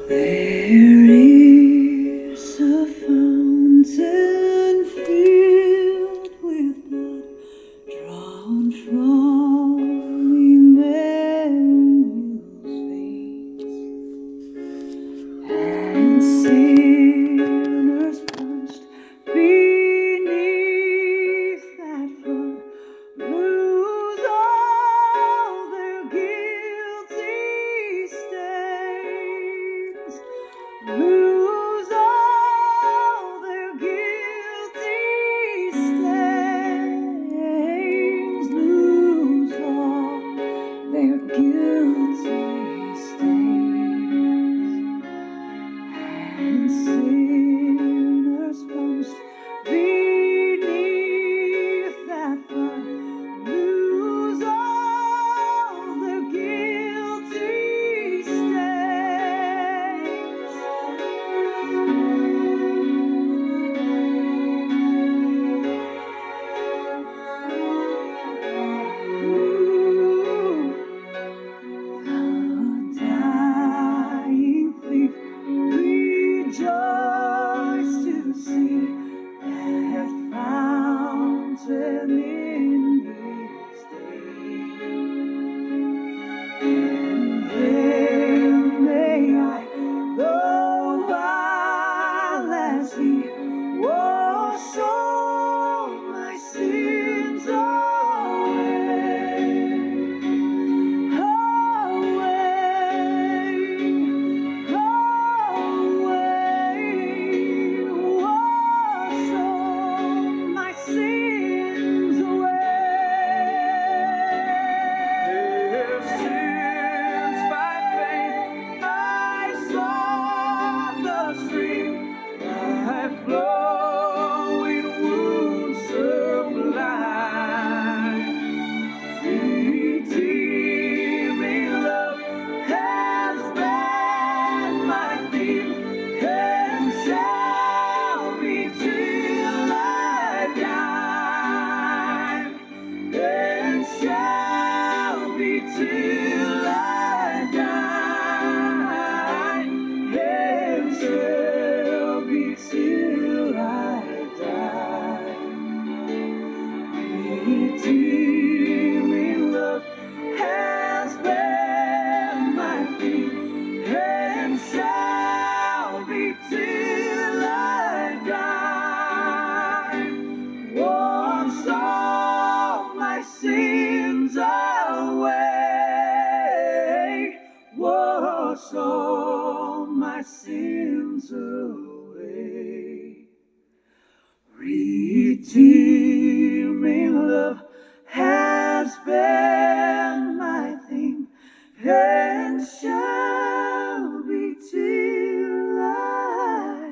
There is a fountain filled with blood drawn from Emmanuel's veins, and sinners plunged beneath that flood lose all their guilty stains. Lose all their guilty stains. Lose all their guilty stains. And sinners plunged beneath that flood lose all their guilty stains. The dying thief rejoiced to see that fountain in his day. And there may I, though vile as he, wash all my sins away. Wash all my sins away. Since by faith I saw the stream that flowing wounds sublime. Redeeming love has been my theme and shall be till I die. And shall be till I die. And shall be till I die. Redeeming love has been my theme and shall be till I die. Wash all my sins away. Wash all my sins away. Redeeming love has been my theme and shall be till I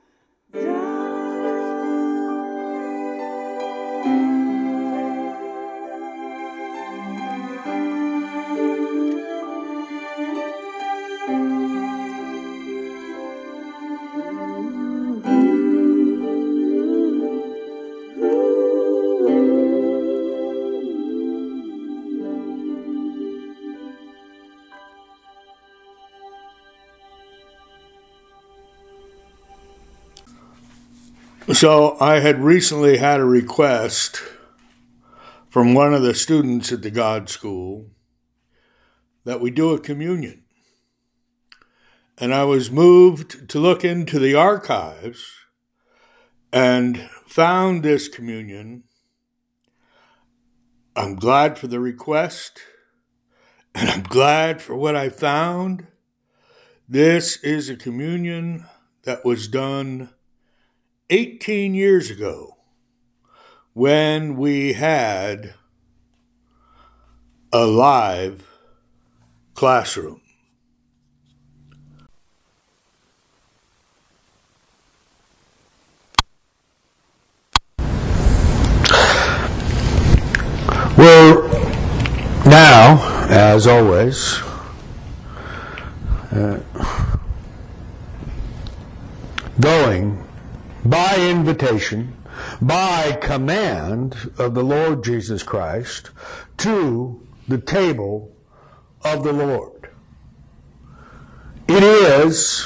So I had recently had a request from one of the students at the God School that we do a communion. And I was moved to look into the archives and found this communion. I'm glad for the request, and I'm glad for what I found. This is a communion that was done 18 years ago when we had a live classroom. We're now, as always, going by invitation, by command of the Lord Jesus Christ, to the table of the Lord. it is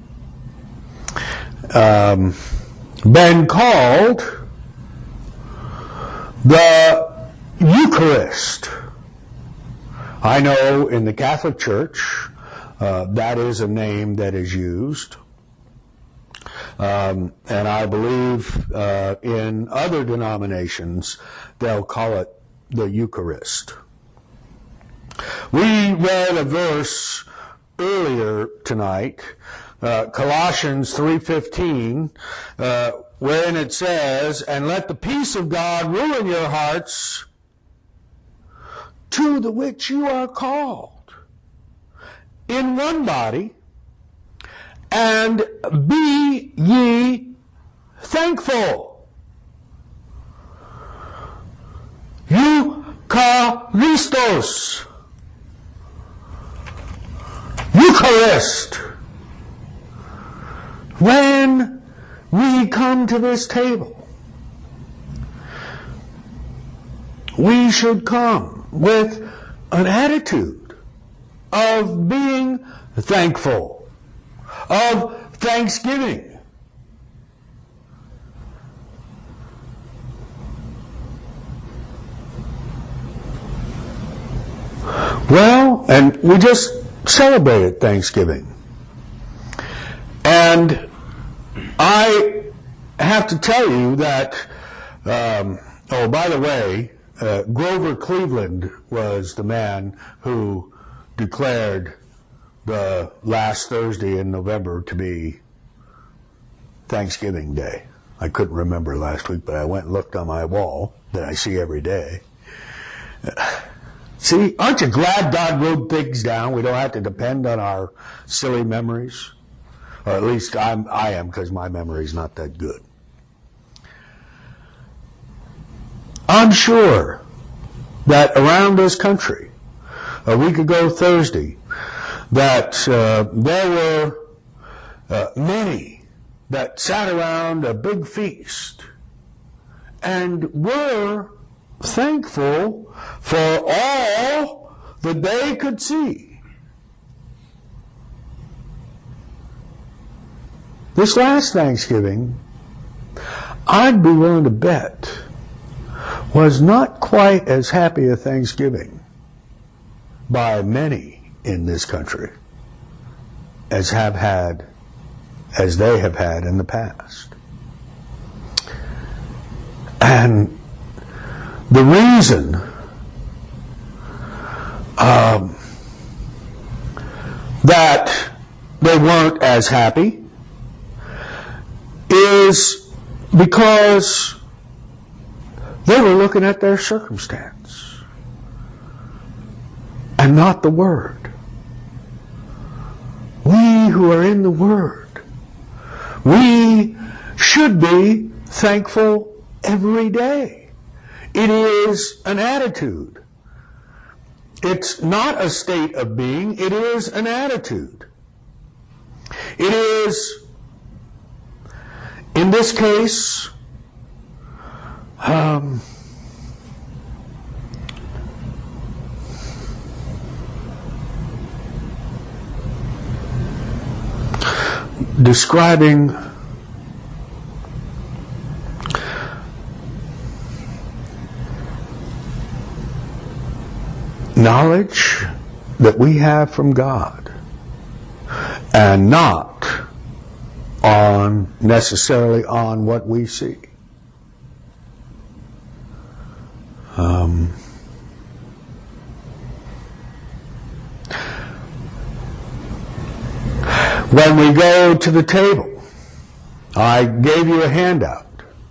been called the Eucharist. I know in the Catholic Church that is a name that is used. And I believe in other denominations they'll call it the Eucharist. We read a verse earlier tonight, Colossians 3:15, wherein it says, "And let the peace of God rule in your hearts, to the which you are called, in one body, and be ye thankful." Eucharistos. Eucharist. When we come to this table, we should come with an attitude of being thankful, of thanksgiving. Well, and we just celebrated Thanksgiving. And I have to tell you that, oh, by the way, Grover Cleveland was the man who declared the last Thursday in November to be Thanksgiving Day. I couldn't remember last week, but I went and looked on my wall that I see every day. See, aren't you glad God wrote things down? We don't have to depend on our silly memories. Or at least I am, because my memory's not that good. I'm sure that around this country, a week ago Thursday, that there were many that sat around a big feast and were thankful for all that they could see. This last Thanksgiving, I'd be willing to bet, was not quite as happy a Thanksgiving by many in this country as they have had in the past. And the reason that they weren't as happy is because they were looking at their circumstance and not the Word. We who are in the Word, we should be thankful every day. It is an attitude. It's not a state of being, it is an attitude. It is, in this case, describing knowledge that we have from God, and not necessarily on what we see. When we go to the table, I gave you a handout.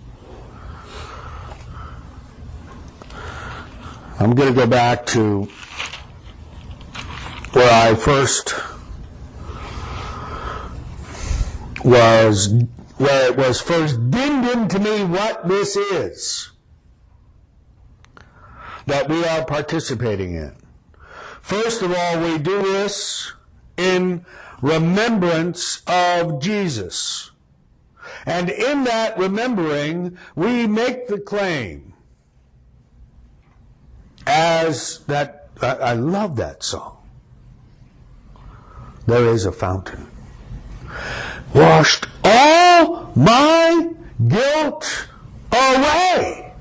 I'm going to go back to where I first where it was first dinned into me what this is that we are participating in. First of all, we do this in remembrance of Jesus. And in that remembering, we make the claim as that, I love that song. there is a fountain. Washed all my guilt away.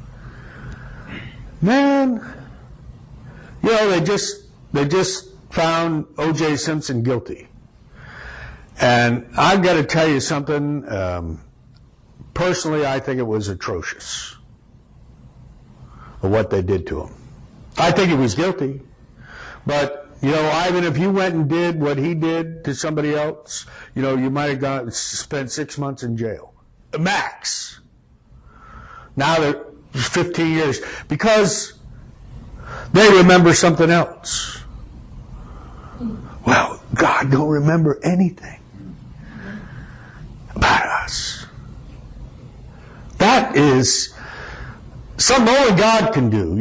Man, they just found O.J. Simpson guilty. And I've got to tell you something. Personally, I think it was atrocious of what they did to him. I think he was guilty. But, Ivan, if you went and did what he did to somebody else, you might have spent 6 months in jail. Max. Now they're 15 years. Because they remember something else. Well, God don't remember anything about us. That is something only God can do,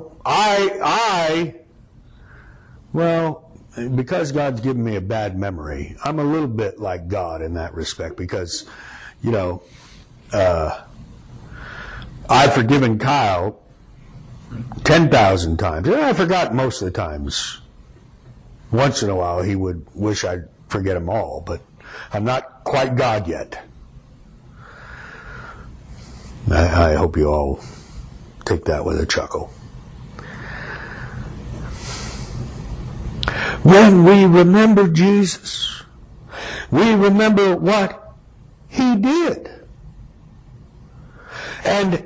because God's given me a bad memory, I'm a little bit like God in that respect because, I've forgiven Kyle 10,000 times. And I forgot most of the times. Once in a while he would wish I'd forget them all, but I'm not quite God yet. I hope you all take that with a chuckle. When we remember Jesus, we remember what he did. And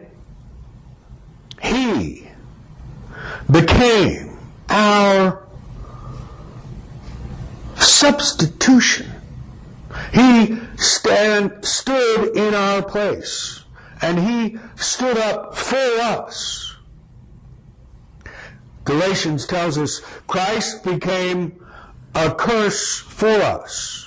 he became our substitution. He stood in our place. And he stood up for us. Galatians tells us Christ became a curse for us.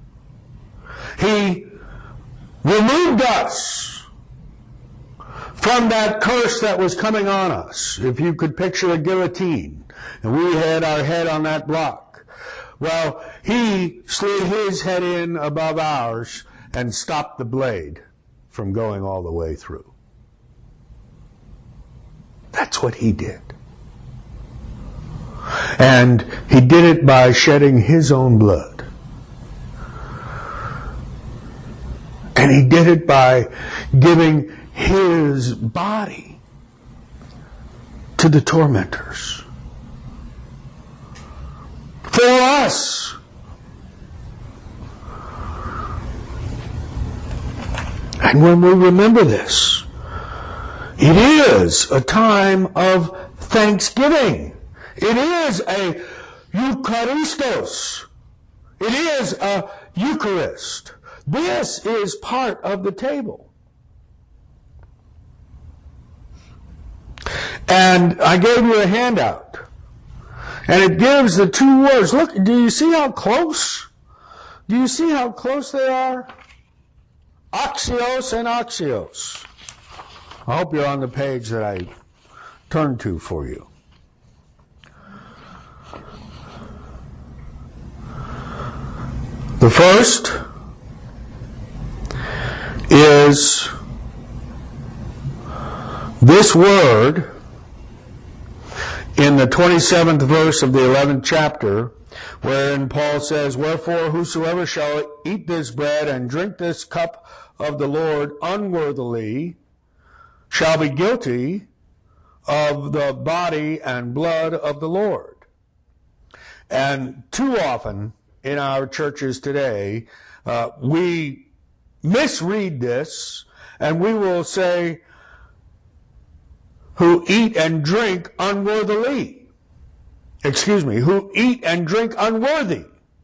He removed us from that curse that was coming on us. If you could picture a guillotine, and we had our head on that block. Well, he slid his head in above ours and stopped the blade from going all the way through. That's what he did. And he did it by shedding his own blood. And he did it by giving his body to the tormentors. For us. And when we remember this, it is a time of thanksgiving. It is a Eucharistos. It is a Eucharist. This is part of the table. And I gave you a handout. And it gives the two words. Look, do you see how close? Do you see how close they are? Axios and axios. I hope you're on the page that I turned to for you. The first is this word in the 27th verse of the 11th chapter, wherein Paul says, "Wherefore whosoever shall eat this bread and drink this cup of the Lord unworthily shall be guilty of the body and blood of the Lord." And too often in our churches today, we misread this, and we will say, who eat and drink unworthily. Who eat and drink unworthy.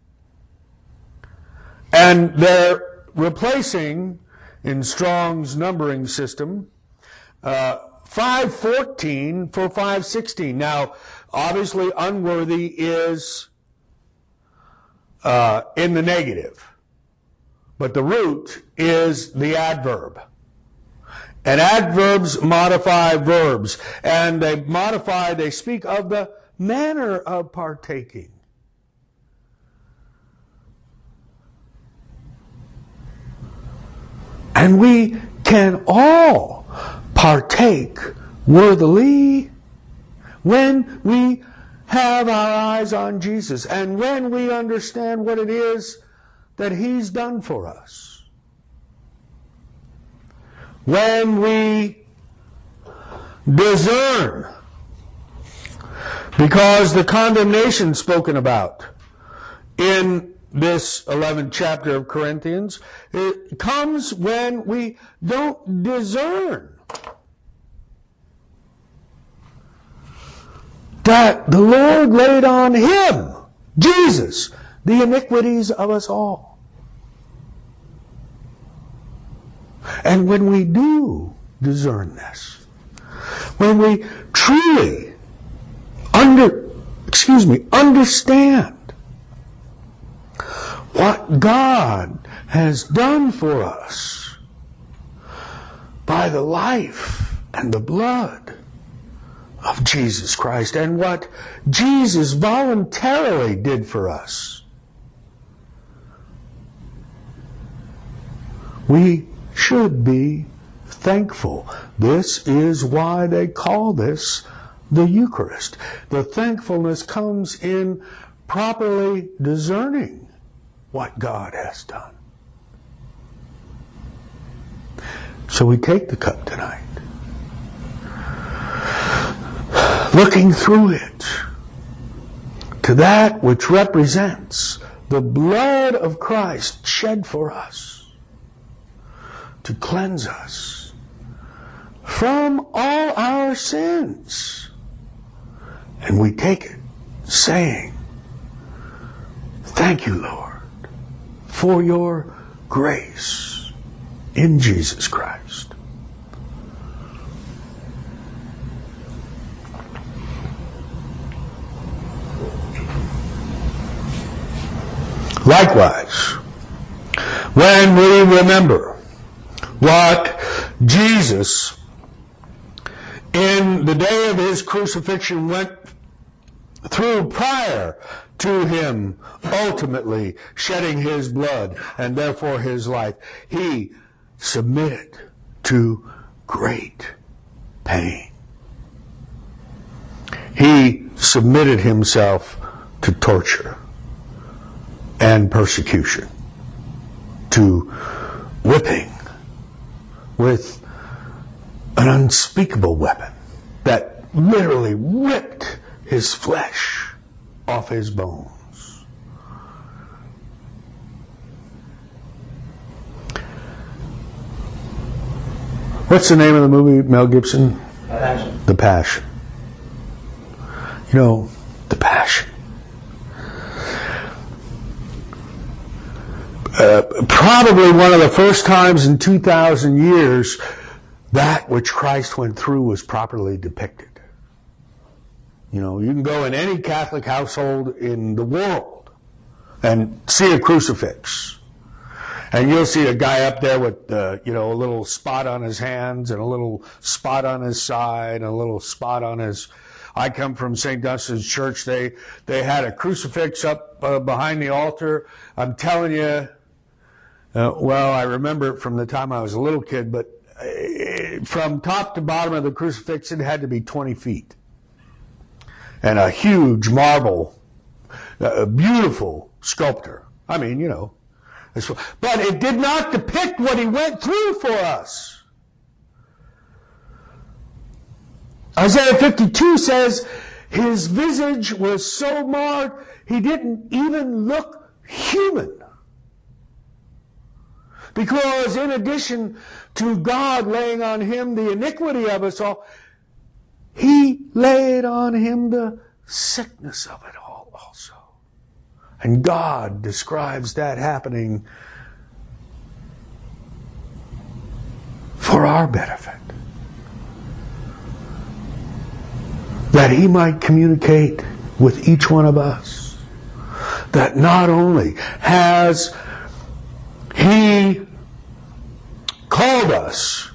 And they're replacing, in Strong's numbering system, 514 for 516. Now, obviously, unworthy is in the negative. But the root is the adverb. And adverbs modify verbs. And they speak of the manner of partaking. And we can all partake worthily when we have our eyes on Jesus, and when we understand what it is that He's done for us, when we discern, because the condemnation spoken about in this 11th chapter of Corinthians, it comes when we don't discern that the Lord laid on Him, Jesus, the iniquities of us all. And when we do discern this, when we truly understand what God has done for us by the life and the blood of Jesus Christ, and what Jesus voluntarily did for us, we should be thankful. This is why they call this the Eucharist. The thankfulness comes in properly discerning what God has done. So we take the cup tonight, looking through it to that which represents the blood of Christ shed for us to cleanse us from all our sins. And we take it saying, "Thank you, Lord, for your grace in Jesus Christ." Likewise, when we remember what Jesus, in the day of His crucifixion, went through prior to Him ultimately shedding His blood and therefore His life, He submitted to great pain. He submitted Himself to torture and persecution, to whipping with an unspeakable weapon that literally ripped His flesh off His bones. What's the name of the movie, Mel Gibson? Passion. The Passion. You know, The Passion. Probably one of the first times in 2,000 years that which Christ went through was properly depicted. You know, you can go in any Catholic household in the world and see a crucifix. And you'll see a guy up there with, a little spot on his hands and a little spot on his side and a little spot on his... I come from St. Dunstan's Church. They had a crucifix up behind the altar. I'm telling you, I remember it from the time I was a little kid, but from top to bottom of the crucifix, it had to be 20 feet. And a huge marble, beautiful sculptor. I mean, but it did not depict what He went through for us. Isaiah 52 says, His visage was so marred, He didn't even look human. Because in addition to God laying on Him the iniquity of us all, He laid on Him the sickness of it all also. And God describes that happening for our benefit. That He might communicate with each one of us. That not only has He called us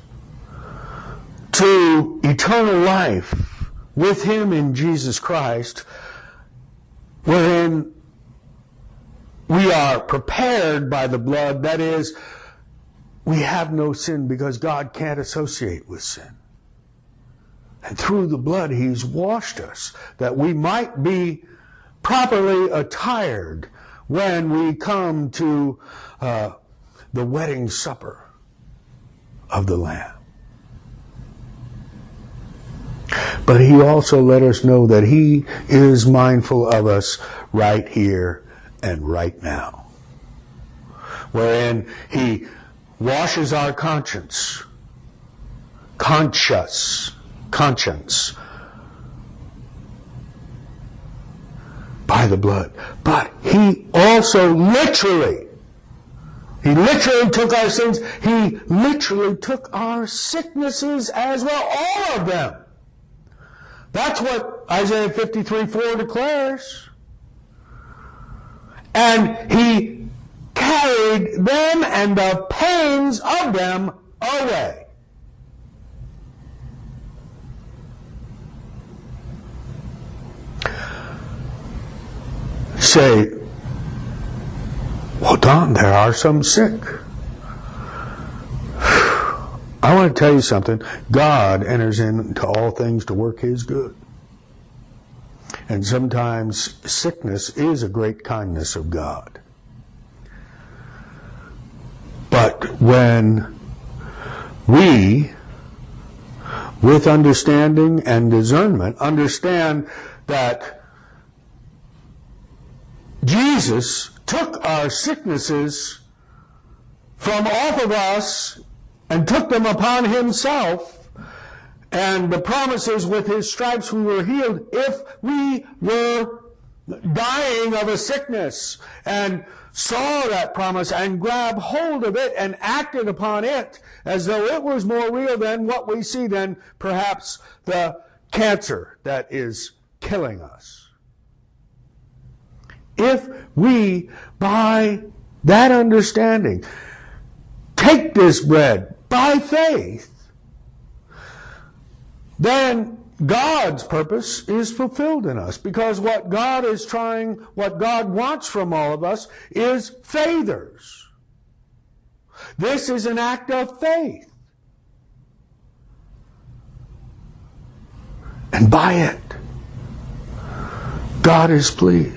to eternal life with Him in Jesus Christ, wherein we are prepared by the blood. That is, we have no sin because God can't associate with sin. And through the blood, He's washed us, that we might be properly attired when we come to the wedding supper of the Lamb. But He also let us know that He is mindful of us right here and right now, wherein He washes our conscience by the blood. But He also literally took our sins. He literally took our sicknesses as well, all of them. That's what Isaiah 53:4 declares. And He carried them and the pains of them away. Say, well, Don, there are some sick. I want to tell you something. God enters into all things to work His good. And sometimes sickness is a great kindness of God. But when we, with understanding and discernment, understand that Jesus took our sicknesses from off of us and took them upon Himself, and the promises, with His stripes we were healed. If we were dying of a sickness and saw that promise and grabbed hold of it and acted upon it as though it was more real than what we see, than perhaps the cancer that is killing us. If we, by that understanding, take this bread by faith, then God's purpose is fulfilled in us, because what God wants from all of us is faithers. This is an act of faith. And by it, God is pleased.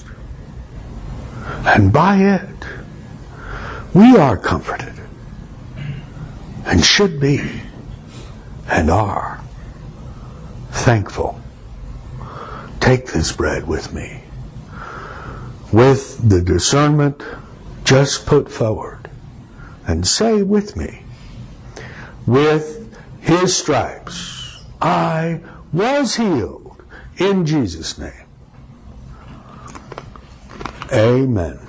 And by it, we are comforted, and should be, and are thankful. Take this bread with me, with the discernment just put forward, and say with me, with His stripes I was healed, in Jesus' name. Amen.